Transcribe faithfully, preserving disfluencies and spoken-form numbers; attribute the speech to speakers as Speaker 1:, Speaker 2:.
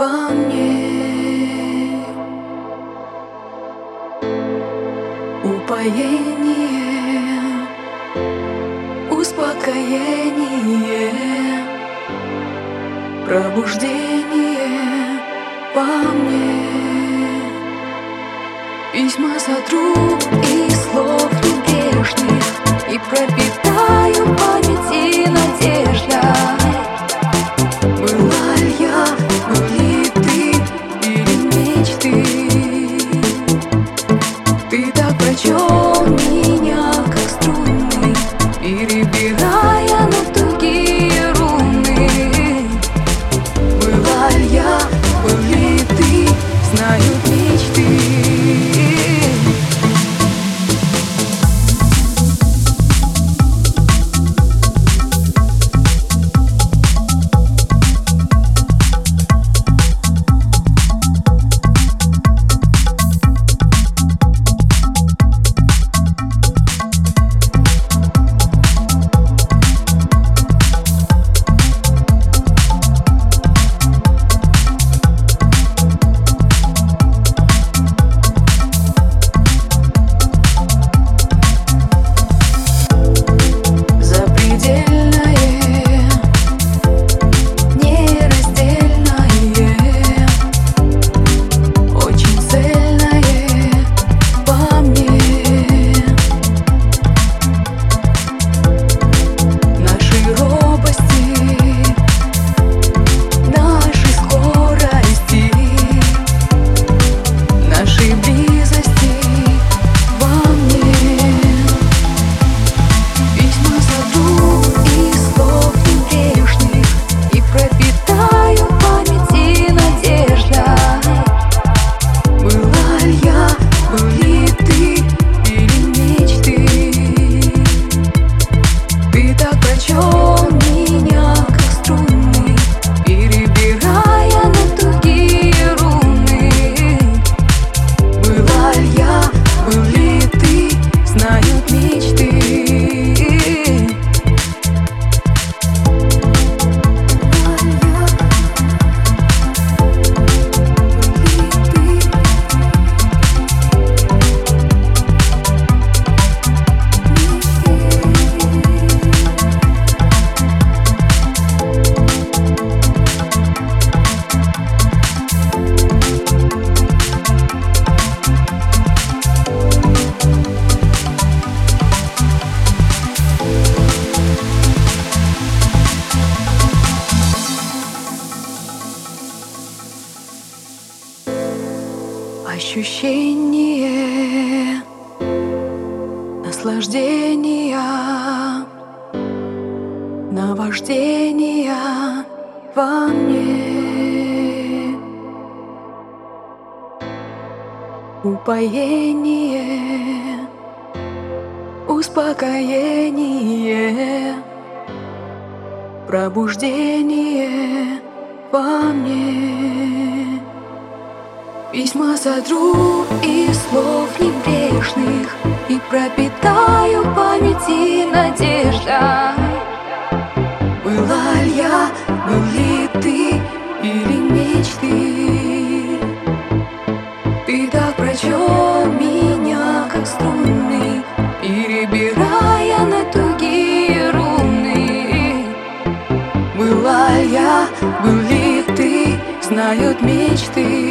Speaker 1: во мне. Упоение, успокоение, пробуждение во мне. Письма сотру из слов небрежных и пропитаю памяти надеждой. Была ли я, был ли ты или мечты? Ты так прочел меня, как струны, перебирая на тугие руны. Была ли я, был ли ты, знают мечты. Ощущение наслаждения, наваждения во мне. Упоение, успокоение, пробуждение во мне. Письма сотру из слов небрежных и пропитаю памяти надеждой. Была ли я, был ли ты или мечты? Ты так прочел меня, как струны, перебирая на тугие руны. Была ли я, был ли ты, знают мечты.